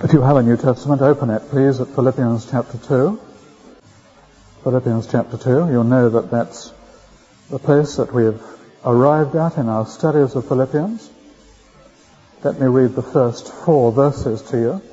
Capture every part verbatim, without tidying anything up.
If you have a New Testament, open it, please, at Philippians chapter two. Philippians chapter two. You'll know that that's the place that we've arrived at in our studies of Philippians. Let me read the first four verses to you.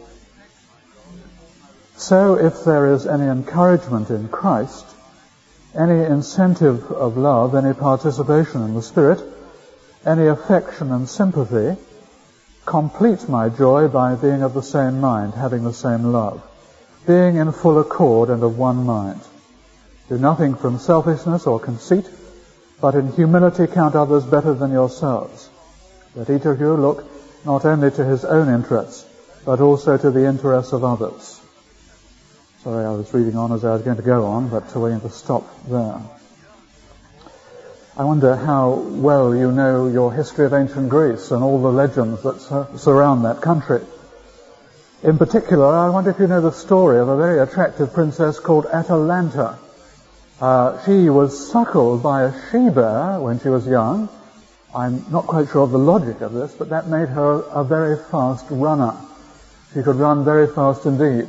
So if there is any encouragement in Christ, any incentive of love, any participation in the Spirit, any affection and sympathy, complete my joy by being of the same mind, having the same love, being in full accord and of one mind. Do nothing from selfishness or conceit, but in humility count others better than yourselves. Let each of you look not only to his own interests, but also to the interests of others. Sorry, I was reading on as I was going to go on, but we're going to stop there. I wonder how well you know your history of ancient Greece and all the legends that sur- surround that country. In particular, I wonder if you know the story of a very attractive princess called Atalanta. Uh, she was suckled by a she-bear when she was young. I'm not quite sure of the logic of this, but that made her a very fast runner. She could run very fast indeed.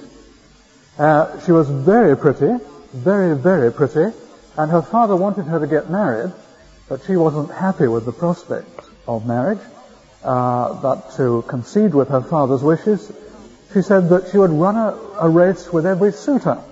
Uh, she was very pretty, very, very pretty, and her father wanted her to get married, but she wasn't happy with the prospect of marriage. Uh, but to concede with her father's wishes, she said that she would run a, a race with every suitor.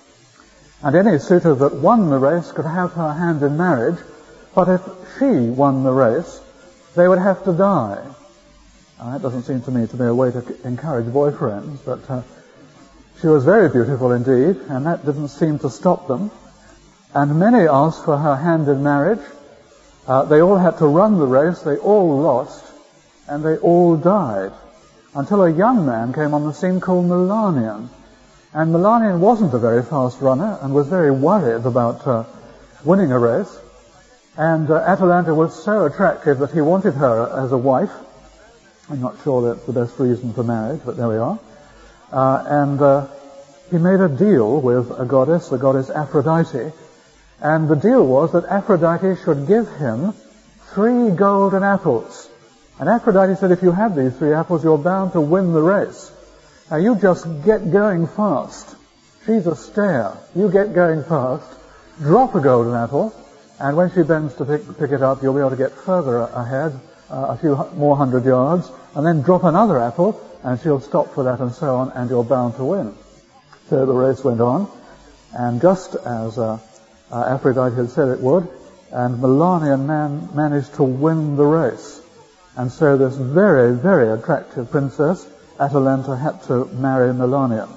And any suitor that won the race could have her hand in marriage, but if she won the race, they would have to die. Uh, that doesn't seem to me to be a way to encourage boyfriends, but uh, she was very beautiful indeed, and that didn't seem to stop them. And many asked for her hand in marriage. Uh, they all had to run the race, they all lost, and they all died, until a young man came on the scene called Milanion. And Milanion wasn't a very fast runner and was very worried about uh, winning a race. And uh, Atalanta was so attractive that he wanted her as a wife. I'm not sure that's the best reason for marriage, but there we are. Uh, and uh, he made a deal with a goddess, the goddess Aphrodite. And the deal was that Aphrodite should give him three golden apples. And Aphrodite said, if you have these three apples, you're bound to win the race. Now you just get going fast. She's a stair. You get going fast, drop a golden apple, and when she bends to pick, pick it up, you'll be able to get further ahead, uh, a few more hundred yards, and then drop another apple, and she'll stop for that and so on, and you're bound to win. So the race went on, and just as uh, uh, Aphrodite had said it would, and Milanion man managed to win the race. And so this very, very attractive princess, Atalanta, had to marry Milanion.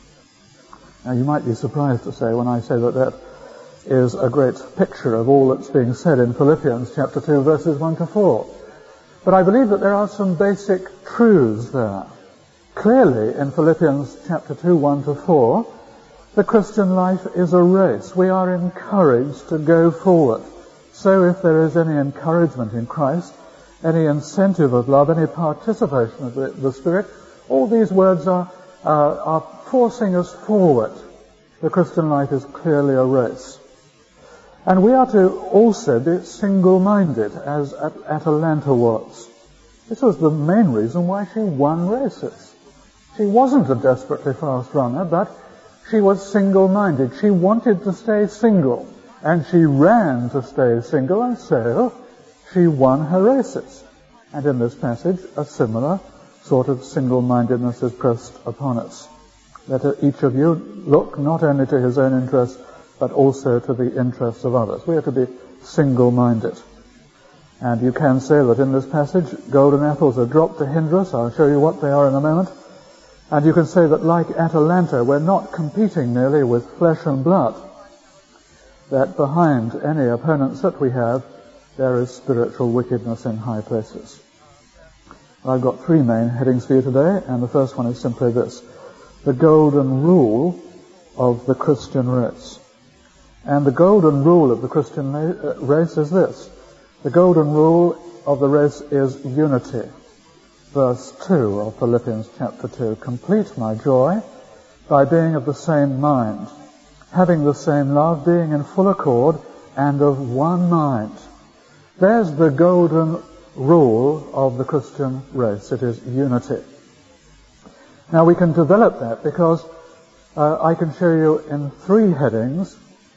Now you might be surprised to say when I say that that is a great picture of all that's being said in Philippians chapter two, verses one to four. But I believe that there are some basic truths there. Clearly, in Philippians chapter two, one to four, the Christian life is a race. We are encouraged to go forward. So if there is any encouragement in Christ, any incentive of love, any participation of the, the Spirit, all these words are, uh, are forcing us forward. The Christian life is clearly a race. And we are to also be single-minded, as At- Atalanta was. This was the main reason why she won races. She wasn't a desperately fast runner, but she was single-minded. She wanted to stay single, and she ran to stay single, and so she won her races. And in this passage, a similar sort of single-mindedness is pressed upon us. Let each of you look not only to his own interests, but also to the interests of others. We are to be single-minded. And you can say that in this passage, golden apples are dropped to hinder us. I'll show you what they are in a moment. And you can say that like Atalanta, we're not competing merely with flesh and blood. That behind any opponents that we have, there is spiritual wickedness in high places. I've got three main headings for you today, and the first one is simply this: the golden rule of the Christian race. And the golden rule of the Christian race is this: the golden rule of the race is unity. Verse two of Philippians chapter two, complete my joy by being of the same mind, having the same love, being in full accord and of one mind. There's the golden rule of the Christian race. It is unity. Now we can develop that because uh, I can show you in three headings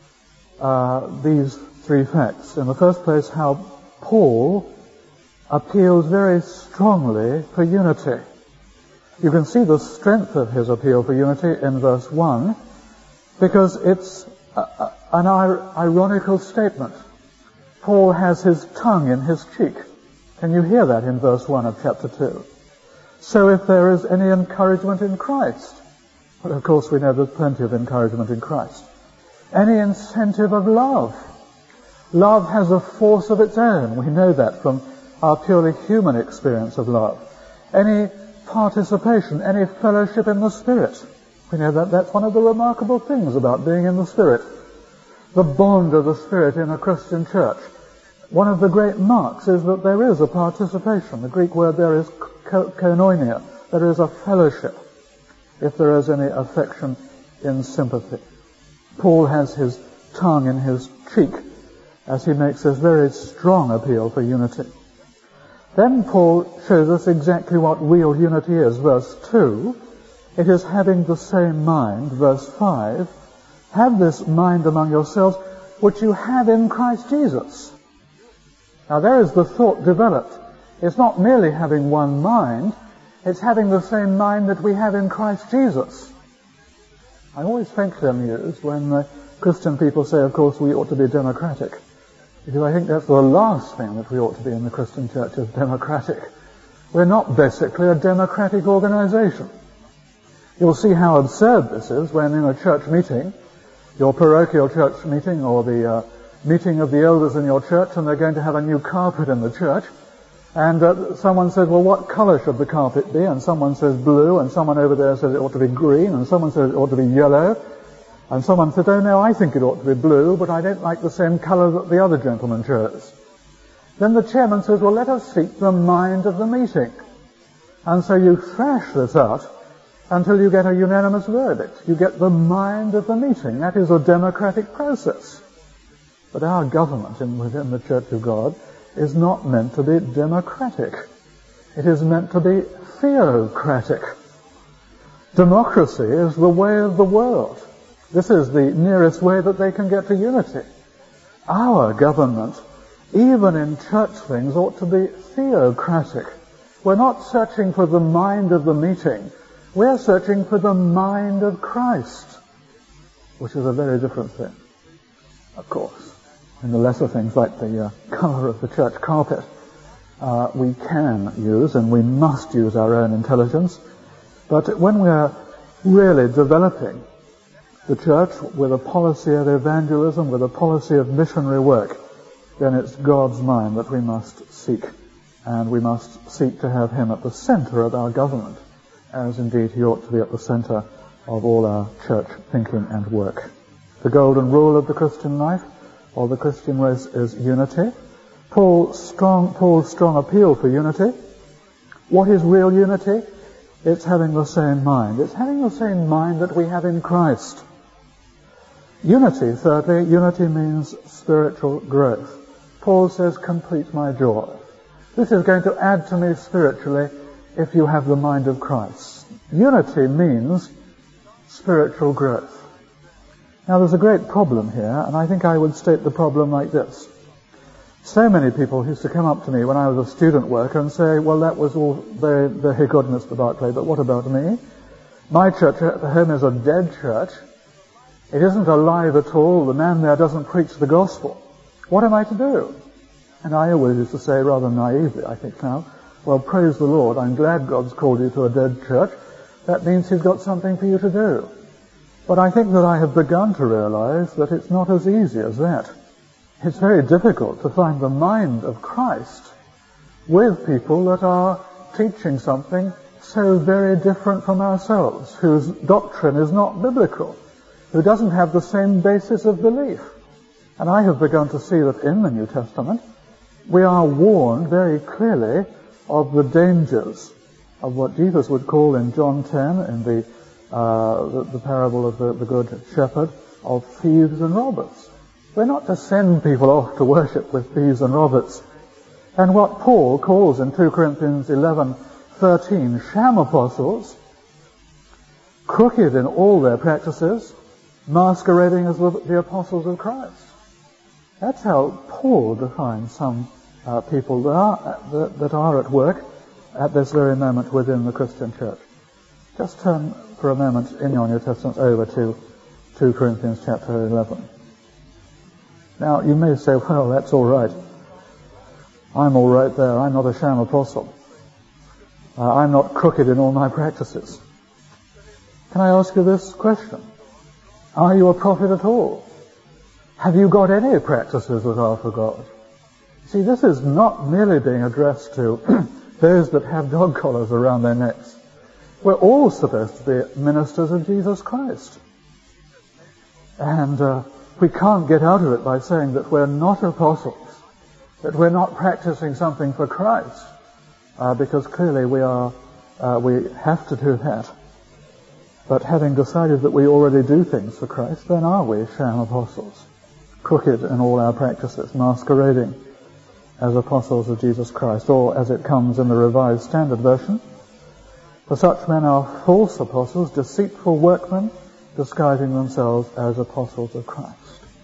uh, these three facts. In the first place, how Paul appeals very strongly for unity. You can see the strength of his appeal for unity in verse one, because it's a, a, an ir- ironical statement. Paul has his tongue in his cheek. Can you hear that in verse one of chapter two? So if there is any encouragement in Christ, well, of course we know there's plenty of encouragement in Christ. Any incentive of love. Love has a force of its own. We know that from our purely human experience of love. Any participation, any fellowship in the Spirit. We know that that's one of the remarkable things about being in the Spirit. The bond of the Spirit in a Christian church. One of the great marks is that there is a participation. The Greek word there is koinonia. There is a fellowship, if there is any affection in sympathy. Paul has his tongue in his cheek as he makes this very strong appeal for unity. Then Paul shows us exactly what real unity is. Verse two, it is having the same mind. Verse five, have this mind among yourselves, which you have in Christ Jesus. Now there is the thought developed. It's not merely having one mind, it's having the same mind that we have in Christ Jesus. I always think amused when uh, Christian people say, of course, we ought to be democratic. Because I think that's the last thing that we ought to be in the Christian church, is democratic. We're not basically a democratic organization. You'll see how absurd this is when in a church meeting, your parochial church meeting or the uh, meeting of the elders in your church, and they're going to have a new carpet in the church, and uh, someone says, well, what color should the carpet be? And someone says blue, and someone over there says it ought to be green, and someone says it ought to be yellow, and someone says, oh no, I think it ought to be blue, but I don't like the same color that the other gentleman chose. Then the chairman says, well, let us seek the mind of the meeting. And so you thrash this out until you get a unanimous verdict. You get the mind of the meeting. That is a democratic process. But our government in, within the Church of God is not meant to be democratic. It is meant to be theocratic. Democracy is the way of the world. This is the nearest way that they can get to unity. Our government, even in church things, ought to be theocratic. We're not searching for the mind of the meeting. We're searching for the mind of Christ, which is a very different thing, of course. In the lesser things like the uh, colour of the church carpet, uh, we can use and we must use our own intelligence. But when we're really developing the church with a policy of evangelism, with a policy of missionary work, then it's God's mind that we must seek. And we must seek to have him at the centre of our government, as indeed he ought to be at the centre of all our church thinking and work. The golden rule of the Christian life, or the Christian race, is unity. Paul's strong, Paul's strong appeal for unity. What is real unity? It's having the same mind. It's having the same mind that we have in Christ. Unity, thirdly, unity means spiritual growth. Paul says, complete my joy. This is going to add to me spiritually if you have the mind of Christ. Unity means spiritual growth. Now there's a great problem here, and I think I would state the problem like this. So many people used to come up to me when I was a student worker and say, well, that was all very, very good, Mister Barclay, but what about me? My church at home is a dead church. It isn't alive at all. The man there doesn't preach the gospel. What am I to do? And I always used to say, rather naively, I think now, well, praise the Lord, I'm glad God's called you to a dead church. That means he's got something for you to do. But I think that I have begun to realize that it's not as easy as that. It's very difficult to find the mind of Christ with people that are teaching something so very different from ourselves, whose doctrine is not biblical, who doesn't have the same basis of belief. And I have begun to see that in the New Testament, we are warned very clearly of the dangers of what Jesus would call in John ten, in the Uh, the, the parable of the, the Good Shepherd, of thieves and robbers. We're not to send people off to worship with thieves and robbers. And what Paul calls in two Corinthians eleven thirteen sham apostles, crooked in all their practices, masquerading as the, the apostles of Christ. That's how Paul defines some uh, people that are, that, that are at work at this very moment within the Christian church. Just turn for a moment in your New Testament over to two Corinthians chapter eleven. Now, you may say, well, that's all right. I'm all right there. I'm not a sham apostle. Uh, I'm not crooked in all my practices. Can I ask you this question? Are you a prophet at all? Have you got any practices that are for God? See, this is not merely being addressed to those that have dog collars around their necks. We're all supposed to be ministers of Jesus Christ. And uh, we can't get out of it by saying that we're not apostles, that we're not practicing something for Christ, uh, because clearly we are, uh, we have to do that. But having decided that we already do things for Christ, then are we sham apostles, crooked in all our practices, masquerading as apostles of Jesus Christ, or as it comes in the Revised Standard Version, for such men are false apostles, deceitful workmen, disguising themselves as apostles of Christ.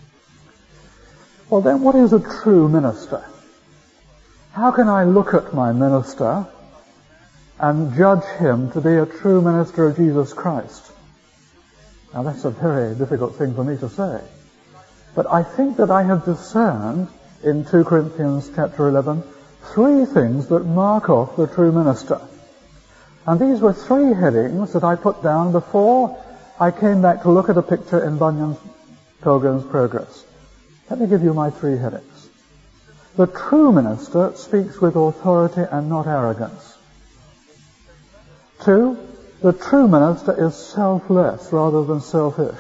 Well then, what is a true minister? How can I look at my minister and judge him to be a true minister of Jesus Christ? Now that's a very difficult thing for me to say. But I think that I have discerned in two Corinthians chapter eleven three things that mark off the true minister. And these were three headings that I put down before I came back to look at a picture in Bunyan's Pilgrim's Progress. Let me give you my three headings. The true minister speaks with authority and not arrogance. Two, the true minister is selfless rather than selfish.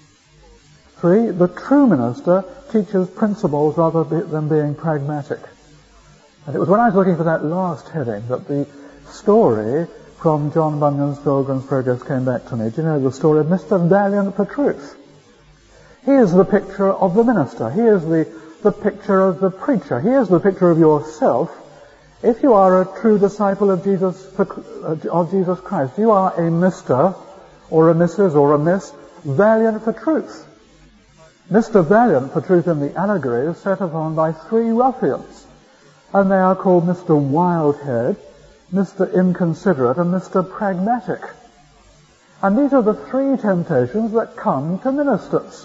Three, the true minister teaches principles rather than being pragmatic. And it was when I was looking for that last heading that the story from John Bunyan's Pilgrim's Progress came back to me. Do you know the story of Mister Valiant for Truth? He is the picture of the minister. He is the, the picture of the preacher. He is the picture of yourself. If you are a true disciple of Jesus, of Jesus Christ, you are a Mister or a Missus or a Miss Valiant for Truth. Mister Valiant for Truth in the allegory is set upon by three ruffians, and they are called Mister Wildhead, Mister Inconsiderate, and Mister Pragmatic. And these are the three temptations that come to ministers.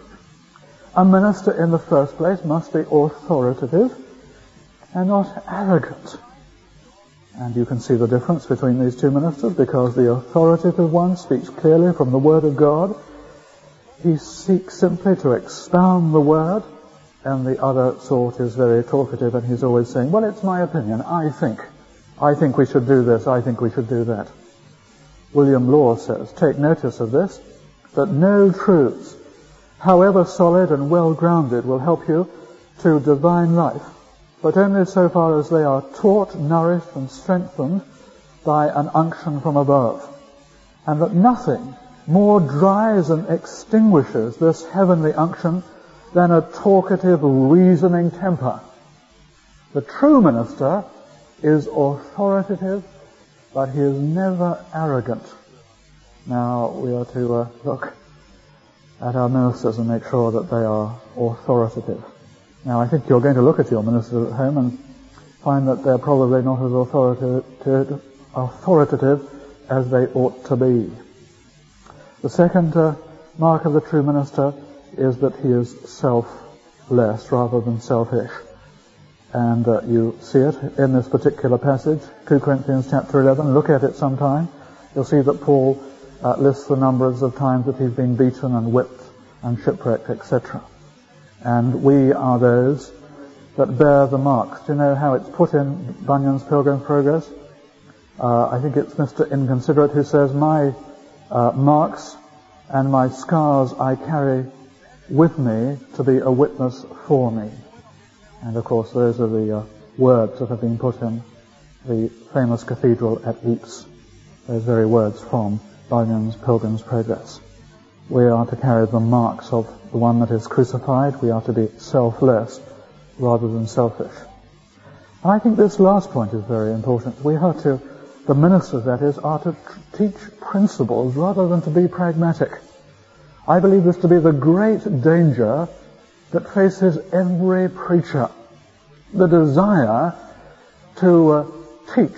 A minister, in the first place, must be authoritative and not arrogant. And you can see the difference between these two ministers, because the authoritative one speaks clearly from the Word of God. He seeks simply to expound the Word, and the other sort is very talkative, and he's always saying, well, it's my opinion, I think. I think we should do this, I think we should do that. William Law says, take notice of this, that no truths, however solid and well-grounded, will help you to divine life, but only so far as they are taught, nourished, and strengthened by an unction from above. And that nothing more dries and extinguishes this heavenly unction than a talkative, reasoning temper. The true minister is authoritative, but he is never arrogant. Now we are to uh, look at our ministers and make sure that they are authoritative. Now I think you're going to look at your ministers at home and find that they're probably not as authoritative, authoritative as they ought to be. The second uh, mark of the true minister is that he is selfless rather than selfish. And uh, you see it in this particular passage, two Corinthians chapter eleven. Look at it sometime. You'll see that Paul uh, lists the numbers of times that he's been beaten and whipped and shipwrecked, et cetera. And we are those that bear the marks. Do you know how it's put in Bunyan's Pilgrim's Progress? Uh, I think it's Mister Inconsiderate who says, my uh, marks and my scars I carry with me to be a witness for me. And of course those are the uh, words that have been put in the famous cathedral at Ypres. Those very words from Bunyan's Pilgrim's Progress. We are to carry the marks of the one that is crucified. We are to be selfless rather than selfish. And I think this last point is very important. We are to the ministers, that is, are to tr- teach principles rather than to be pragmatic. I believe this to be the great danger that faces every preacher. The desire to uh, teach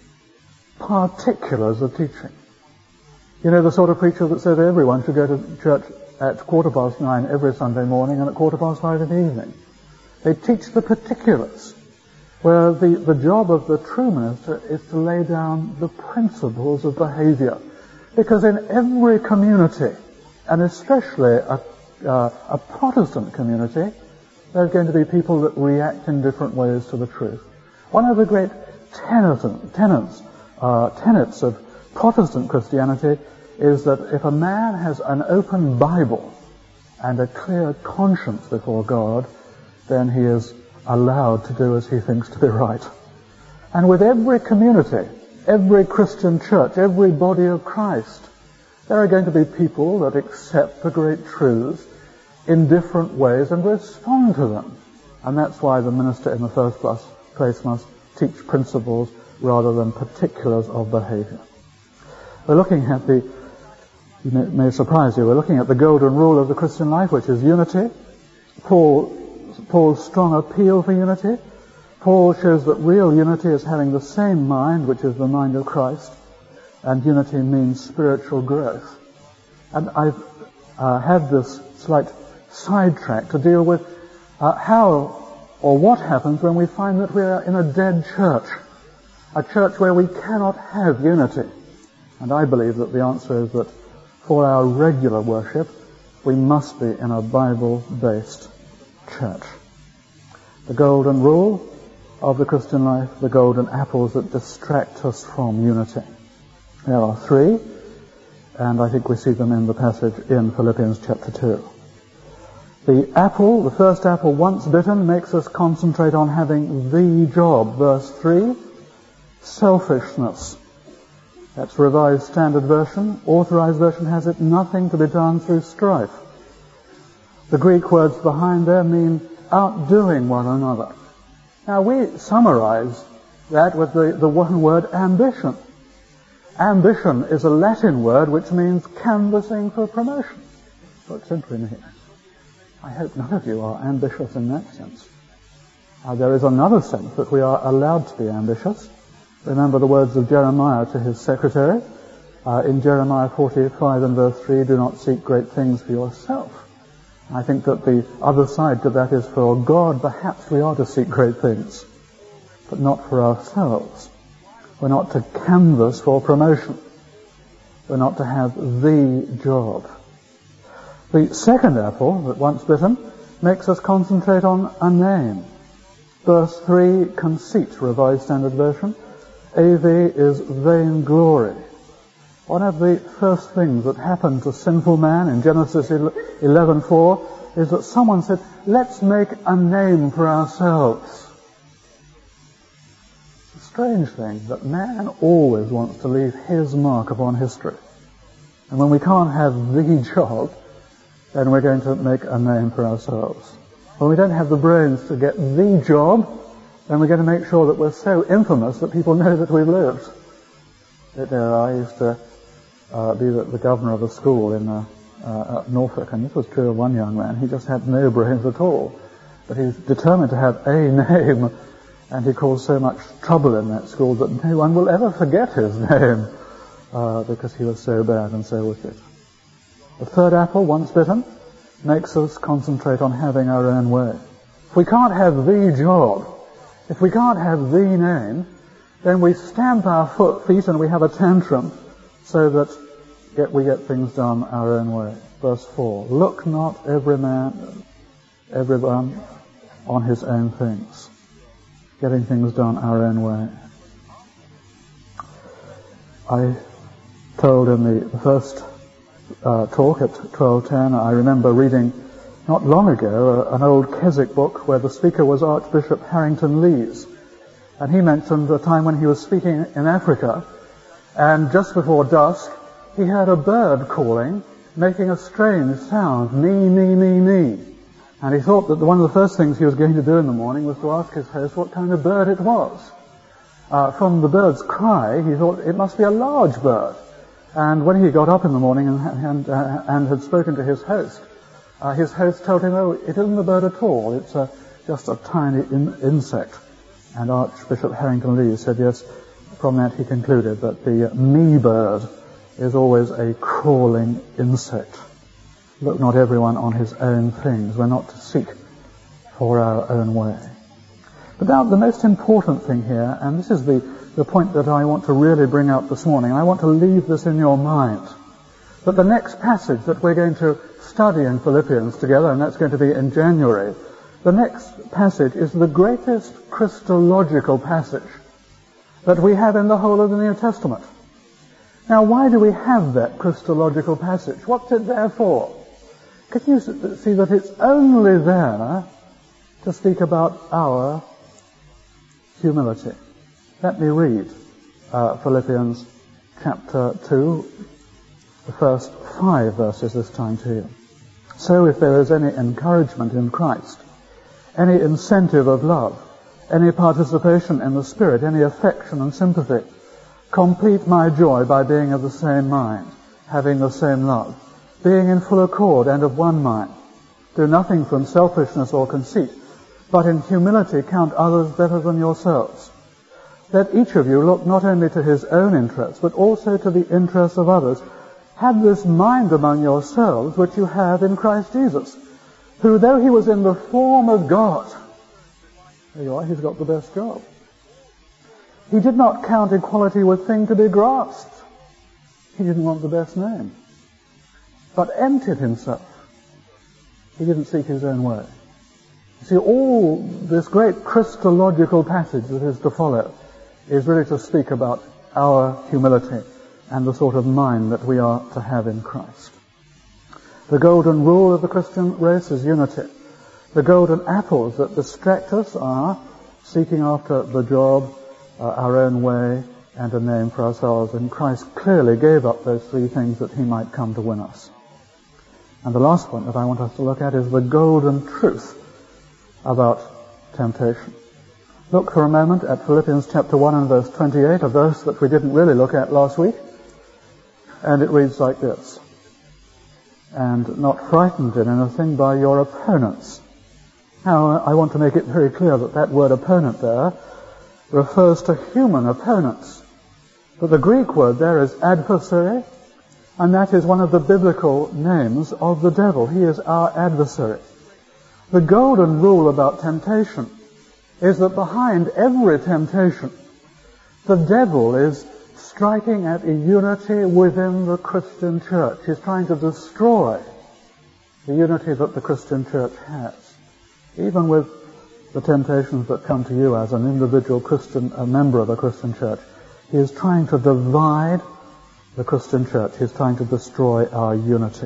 particulars of teaching. You know, the sort of preacher that says everyone should go to church at quarter past nine every Sunday morning and at quarter past five in the evening. They teach the particulars, where the, the job of the true minister is to lay down the principles of behavior. Because in every community, and especially a, uh, a Protestant community, there's going to be people that react in different ways to the truth. One of the great tenets, tenets, uh, tenets of Protestant Christianity is that if a man has an open Bible and a clear conscience before God, then he is allowed to do as he thinks to be right. And with every community, every Christian church, every body of Christ, there are going to be people that accept the great truths in different ways and respond to them. And that's why the minister in the first place must teach principles rather than particulars of behavior. We're looking at the, you know, it may surprise you, we're looking at the golden rule of the Christian life, which is unity. Paul, Paul's strong appeal for unity. Paul shows that real unity is having the same mind, which is the mind of Christ, and unity means spiritual growth. And I've uh, had this slight sidetrack to deal with uh, how or what happens when we find that we are in a dead church, a church where we cannot have unity. And I believe that the answer is that for our regular worship, we must be in a Bible-based church. The golden rule of the Christian life, the golden apples that distract us from unity. There are three, and I think we see them in the passage in Philippians chapter two. The apple, the first apple once bitten, makes us concentrate on having the job. Verse three, selfishness. That's Revised Standard Version. Authorized Version has it, nothing to be done through strife. The Greek words behind there mean outdoing one another. Now we summarize that with the, the one word ambition. Ambition is a Latin word which means canvassing for promotion. What it simply means. I hope none of you are ambitious in that sense. Uh, there is another sense that we are allowed to be ambitious. Remember the words of Jeremiah to his secretary. Uh, in Jeremiah forty-five and verse three, do not seek great things for yourself. I think that the other side to that is for God, perhaps we are to seek great things, but not for ourselves. We're not to canvass for promotion. We're not to have the job. The second apple, that once bitten, makes us concentrate on a name. Verse three, conceit, Revised Standard Version. A V is vainglory. One of the first things that happened to sinful man in Genesis eleven four is that someone said, let's make a name for ourselves. It's a strange thing that man always wants to leave his mark upon history. And when we can't have the job, then we're going to make a name for ourselves. When we don't have the brains to get the job, then we're going to make sure that we're so infamous that people know that we've lived. There, I used to uh, be the, the governor of a school in uh, uh, at Norfolk, and this was true of one young man. He just had no brains at all, but he was determined to have a name, and he caused so much trouble in that school that no one will ever forget his name uh, because he was so bad and so wicked. The third apple, once bitten, makes us concentrate on having our own way. If we can't have the job, if we can't have the name, then we stamp our foot, feet and we have a tantrum so that get, we get things done our own way. Verse four, look not every man, everyone on his own things. Getting things done our own way. I told in the, the first uh, talk at twelve ten, I remember reading not long ago uh, an old Keswick book where the speaker was Archbishop Harrington Lees. And he mentioned a time when he was speaking in Africa, and just before dusk, he heard a bird calling, making a strange sound, nee, nee, nee, nee. And he thought that one of the first things he was going to do in the morning was to ask his host what kind of bird it was. Uh, from the bird's cry, he thought it must be a large bird. And when he got up in the morning and, and, uh, and had spoken to his host, uh, his host told him, oh, it isn't a bird at all, it's a, just a tiny in- insect. And Archbishop Harrington Lee said, yes, from that he concluded that the me bird is always a crawling insect. Look not everyone on his own things. We're not to seek for our own way. But now the most important thing here, and this is the, the point that I want to really bring out this morning, and I want to leave this in your mind, that the next passage that we're going to study in Philippians together, and that's going to be in January, the next passage is the greatest Christological passage that we have in the whole of the New Testament. Now, why do we have that Christological passage? What's it there for? Can you see that it's only there to speak about our humility? Let me read uh, Philippians chapter two, the first five verses this time to you. So if there is any encouragement in Christ, any incentive of love, any participation in the Spirit, any affection and sympathy, complete my joy by being of the same mind, having the same love, being in full accord and of one mind. Do nothing from selfishness or conceit, but in humility count others better than yourselves. Let each of you look not only to his own interests, but also to the interests of others. Have this mind among yourselves which you have in Christ Jesus, who, though he was in the form of God, there you are, he's got the best job. He did not count equality with thing to be grasped. He didn't want the best name, but emptied himself. He didn't seek his own way. See, all this great Christological passage that is to follow is really to speak about our humility and the sort of mind that we are to have in Christ. The golden rule of the Christian race is unity. The golden apples that distract us are seeking after the job, uh, our own way, and a name for ourselves. And Christ clearly gave up those three things that he might come to win us. And the last point that I want us to look at is the golden truth about temptation. Look for a moment at Philippians chapter one and verse twenty-eight, a verse that we didn't really look at last week. And it reads like this: and not frightened in anything by your opponents. Now, I want to make it very clear that that word opponent there refers to human opponents. But the Greek word there is adversary, and that is one of the biblical names of the devil. He is our adversary. The golden rule about temptation is that behind every temptation, the devil is striking at a unity within the Christian church. He's trying to destroy the unity that the Christian church has. Even with the temptations that come to you as an individual Christian, a member of a Christian church, he is trying to divide the Christian church. He's trying to destroy our unity.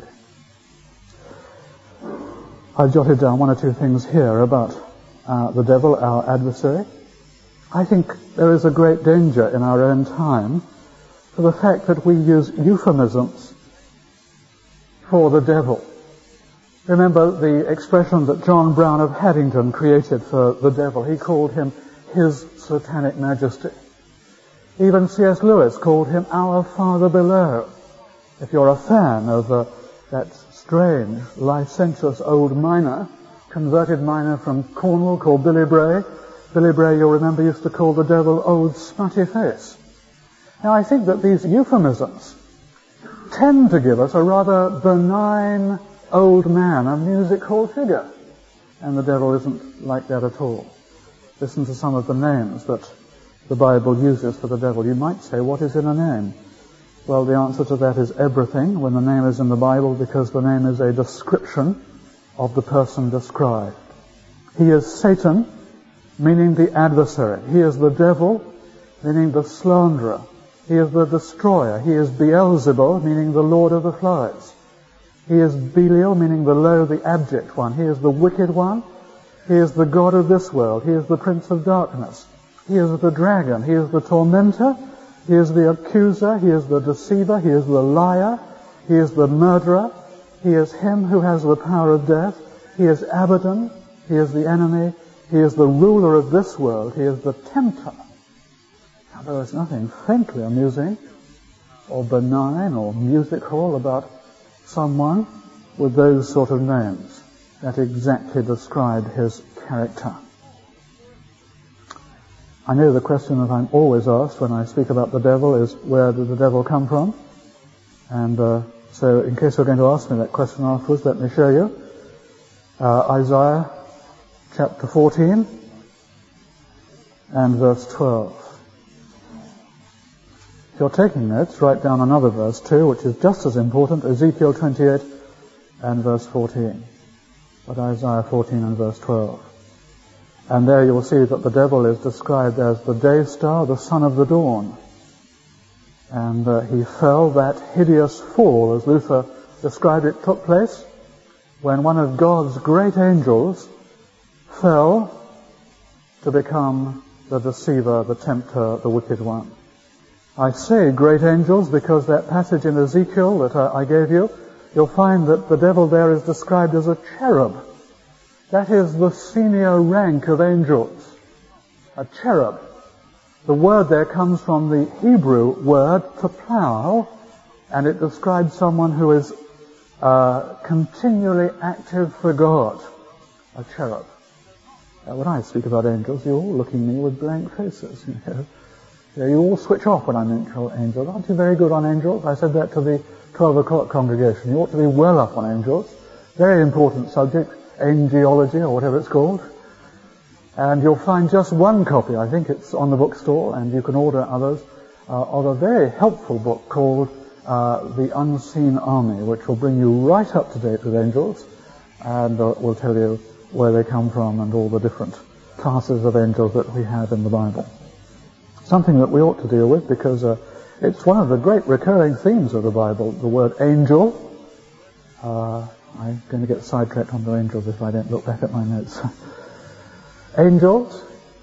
I've jotted down one or two things here about uh, the devil, our adversary. I think there is a great danger in our own time for the fact that we use euphemisms for the devil. Remember the expression that John Brown of Haddington created for the devil. He called him his satanic majesty. Even C S Lewis called him our Father below. If you're a fan of uh, that strange, licentious old miner, converted miner from Cornwall called Billy Bray, Billy Bray, you'll remember, used to call the devil old smutty face. Now, I think that these euphemisms tend to give us a rather benign old man, a music hall figure. And the devil isn't like that at all. Listen to some of the names that the Bible uses for the devil. You might say, what is in a name? Well, the answer to that is everything when the name is in the Bible, because the name is a description of the person described. He is Satan, meaning the adversary. He is the devil, meaning the slanderer. He is the destroyer. He is Beelzebul, meaning the lord of the flies. He is Belial, meaning the low, the abject one. He is the wicked one. He is the god of this world. He is the prince of darkness. He is the dragon. He is the tormentor. He is the accuser. He is the deceiver. He is the liar. He is the murderer. He is him who has the power of death. He is Abaddon. He is the enemy. He is the ruler of this world. He is the tempter. There is nothing faintly amusing or benign or musical about someone with those sort of names that exactly describe his character. I know the question that I'm always asked when I speak about the devil is, where did the devil come from? And uh, so in case you're going to ask me that question afterwards, let me show you. Uh, Isaiah chapter fourteen and verse twelve. If you're taking notes, write down another verse too, which is just as important, Ezekiel twenty-eight and verse fourteen. But Isaiah fourteen and verse twelve. And there you'll see that the devil is described as the day star, the son of the dawn. And uh, he fell, that hideous fall, as Luther described it, took place when one of God's great angels fell to become the deceiver, the tempter, the wicked one. I say great angels because that passage in Ezekiel that I, I gave you, you'll find that the devil there is described as a cherub. That is the senior rank of angels, a cherub. The word there comes from the Hebrew word to plow, and it describes someone who is uh, continually active for God, a cherub. Uh, when I speak about angels, you're all looking at me with blank faces. You know, you, know, you all switch off when I mention angels. Aren't you very good on angels? I said that to the twelve o'clock congregation. You ought to be well up on angels. Very important subject. Angelology, or whatever it's called. And you'll find just one copy, I think it's on the bookstore, and you can order others, uh, of a very helpful book called uh, The Unseen Army, which will bring you right up to date with angels, and uh, will tell you where they come from and all the different classes of angels that we have in the Bible. Something that we ought to deal with, because uh, it's one of the great recurring themes of the Bible, the word angel. Uh, I'm going to get sidetracked on the angels if I don't look back at my notes. Angels,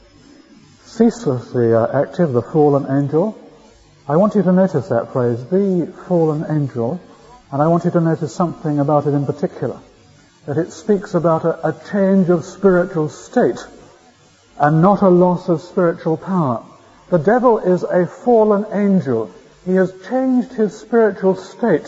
ceaselessly uh, active, the fallen angel. I want you to notice that phrase, the fallen angel, and I want you to notice something about it in particular. That it speaks about a, a change of spiritual state and not a loss of spiritual power. The devil is a fallen angel. He has changed his spiritual state,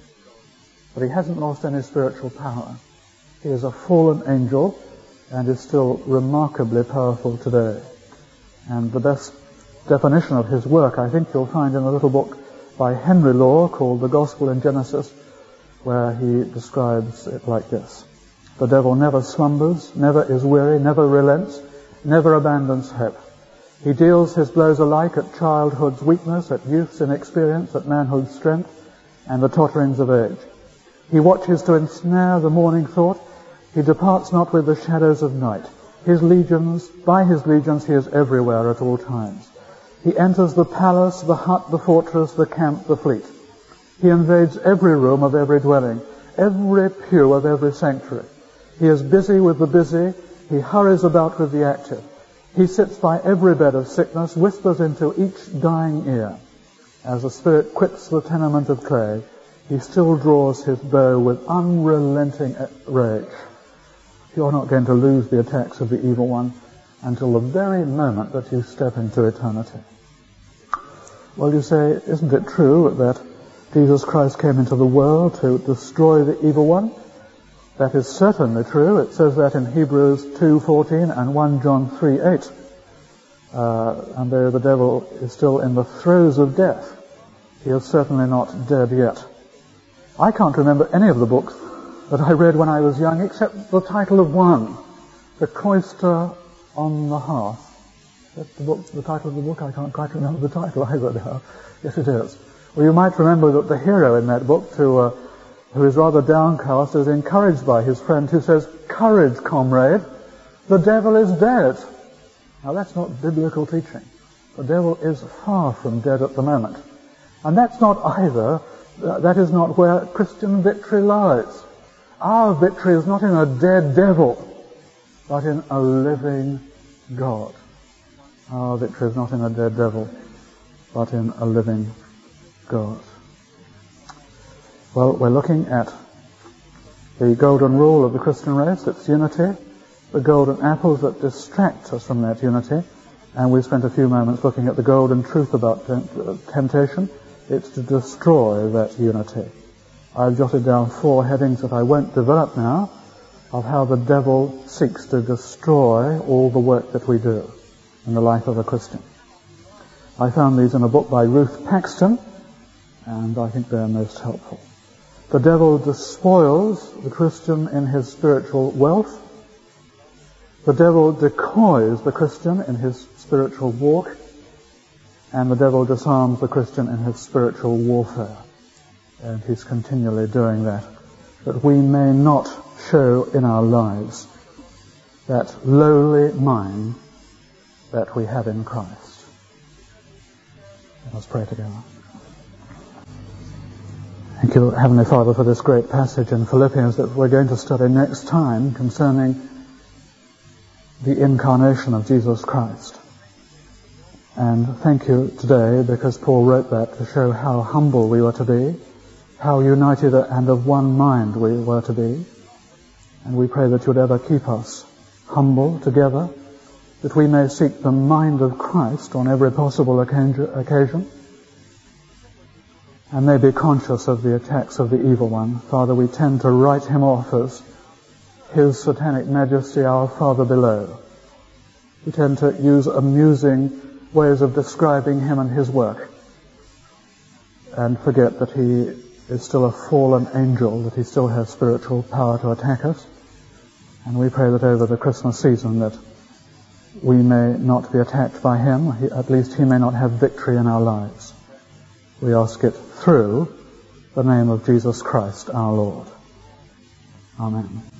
but he hasn't lost any spiritual power. He is a fallen angel and is still remarkably powerful today. And the best definition of his work, I think you'll find in a little book by Henry Law called The Gospel in Genesis, where he describes it like this. The devil never slumbers, never is weary, never relents, never abandons hope. He deals his blows alike at childhood's weakness, at youth's inexperience, at manhood's strength, and the totterings of age. He watches to ensnare the morning thought. He departs not with the shadows of night. His legions, by his legions he is everywhere at all times. He enters the palace, the hut, the fortress, the camp, the fleet. He invades every room of every dwelling, every pew of every sanctuary. He is busy with the busy. He hurries about with the active. He sits by every bed of sickness, whispers into each dying ear. As the spirit quits the tenement of clay, he still draws his bow with unrelenting rage. You're not going to lose the attacks of the evil one until the very moment that you step into eternity. Well, you say, isn't it true that Jesus Christ came into the world to destroy the evil one? That is certainly true. It says that in Hebrews two fourteen and First John three eight. Uh, and though the devil is still in the throes of death, he is certainly not dead yet. I can't remember any of the books that I read when I was young, except the title of one, The Cloister on the Hearth. That's the book, the title of the book. I can't quite remember the title either now. Yes, it is. Well, you might remember that the hero in that book, to, uh, who is rather downcast, is encouraged by his friend who says, "Courage, comrade, the devil is dead." Now, that's not biblical teaching. The devil is far from dead at the moment. And that's not either, uh, that is not where Christian victory lies. Our victory is not in a dead devil, but in a living God. Our victory is not in a dead devil, but in a living God. Well, we're looking at the golden rule of the Christian race, its unity, the golden apples that distract us from that unity, And we spent a few moments looking at the golden truth about temptation. It's to destroy that unity. I've jotted down four headings that I won't develop now of how the devil seeks to destroy all the work that we do in the life of a Christian. I found these in a book by Ruth Paxton, and I think they're most helpful. The devil despoils the Christian in his spiritual wealth. The devil decoys the Christian in his spiritual walk, and the devil disarms the Christian in his spiritual warfare. And he's continually doing that, that we may not show in our lives that lowly mind that we have in Christ. Let us pray together. Thank you, Heavenly Father, for this great passage in Philippians that we're going to study next time concerning the incarnation of Jesus Christ. And thank you today because Paul wrote that to show how humble we were to be, how united and of one mind we were to be. And we pray that you would ever keep us humble together, that we may seek the mind of Christ on every possible occasion, and may be conscious of the attacks of the evil one. Father, we tend to write him off as His Satanic Majesty, our Father below. We tend to use amusing ways of describing him and his work, and forget that he is still a fallen angel, that he still has spiritual power to attack us. And we pray that over the Christmas season that we may not be attacked by him, he, at least he may not have victory in our lives. We ask it through the name of Jesus Christ our Lord. Amen.